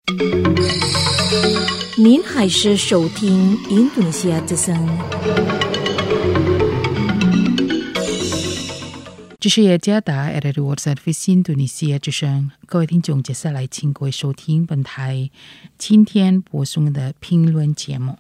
您还是收听印度尼西亚之声。 这是雅加达 RRI World Service 印度尼西亚之声，各位听众，接下来请各位收听本台今天播送的评论节目。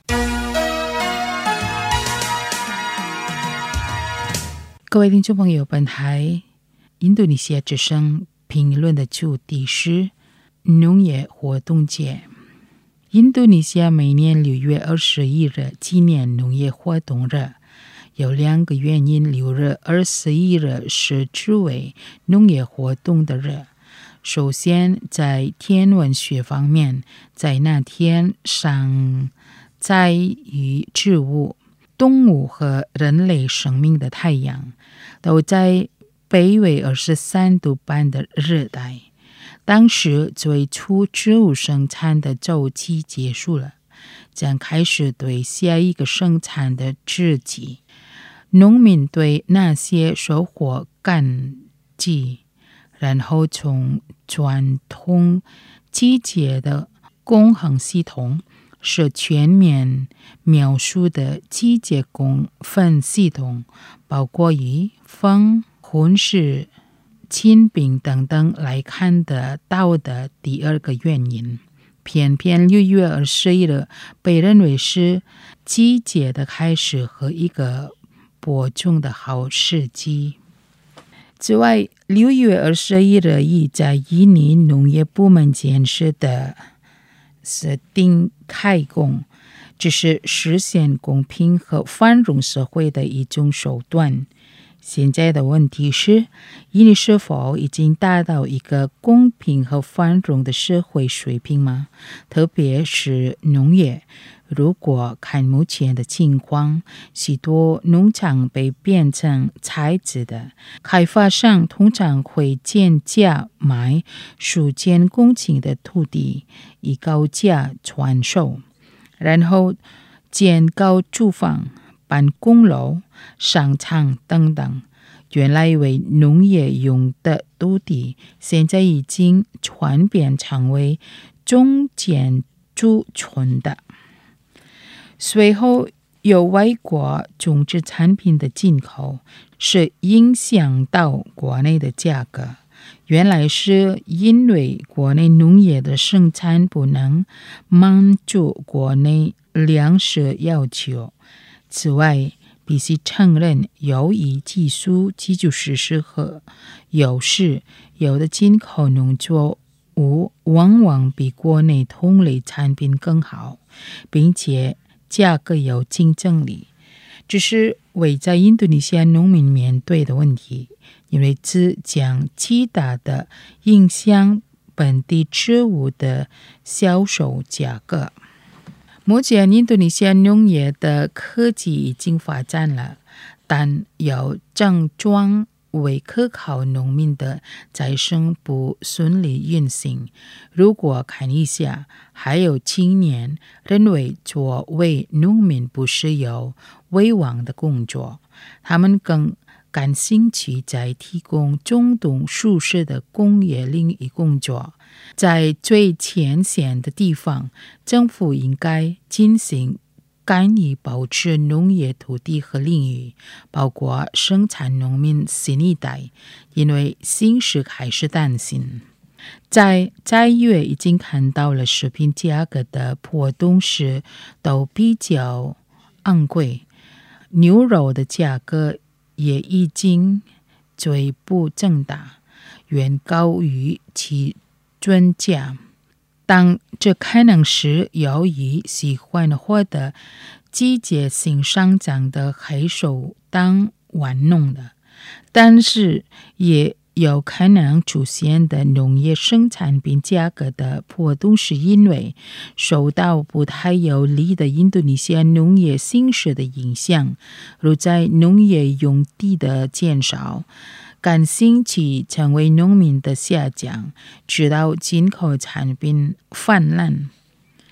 各位听众朋友，本台印度尼西亚之声评论的主题是农业活动节。印度尼西亚每年6月21日纪念农业活动日，有2个原因6月21日是作为农业活动的日。首先，在天文学方面，在那天上在于植物、动物和人类生命的太阳都在北纬23度半的热带。当时最初植物生产的周期结束了，将开始对下一个生产的季节。农民对那些收获感激，然后从传统季节的工行系统是全面描述的季节工分系统，包括以风、混世、亲病等等来看得到的第2个原因。偏偏6月21日被认为是季节的开始和一个播种的好时机。此外，6月21日已在印尼农业部门建设的设定开工，这是实现公平和繁荣社会的一种手段。现在的问题是，印尼是否已经达到一个公平和繁荣的社会水平吗？特别是农业，如果看目前的情况，许多农场被变成采集的，开发商通常会减价买数千公顷的土地，以高价传授，然后建高住房、办公楼、商场等等。原来为农业用的土地，现在已经转变成为种建筑村的。随后有外国种植产品的进口，是影响到国内的价格。原来是因为国内农业的生产不能满足国内粮食要求。此外，必须承认，由于技术基础设施和优势，有的进口农作物往往比国内同类产品更好，并且价格有竞争力。这是为在印度尼西亚农民面对的问题，因为这将极大的影响本地植物的销售价格。目前印度尼西亚农业的科技已经发展了，但要整装为可靠农民的再生不顺利运行。如果看一下，还有青年认为作为农民不是有威望的工作，他们更感兴趣在提供中东舒适的工业领域工作。在最前线的地方，政府应该进行干预保持农业土地和领域，包括生产农民新一代，因为形势还是担心。在月已经看到了食品价格的波动时都比较昂贵，牛肉的价格也已经逐步增大，远高于其准价。但这可能是由于喜欢获得季节性上涨的黑手党玩弄的，但是也有可能出现的农业生产品价格的波动是因为受到不太有利的印度尼西亚农业形势的影响，如在农业用地的减少、感兴趣成为农民的下降，直到进口产品泛滥。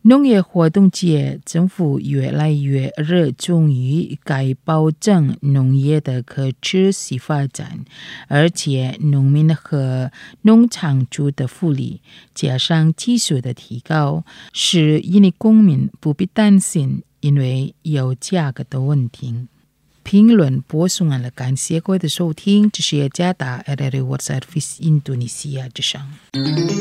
农业活动界，政府越来越热衷于该保证农业的可持续发展，而且农民和农场主的福利，加上技术的提高，使印尼公民不必担心因为有价格的问题。评论播送完了，感谢各位的收听，这是加达 RRI World Service Indonesia 之声。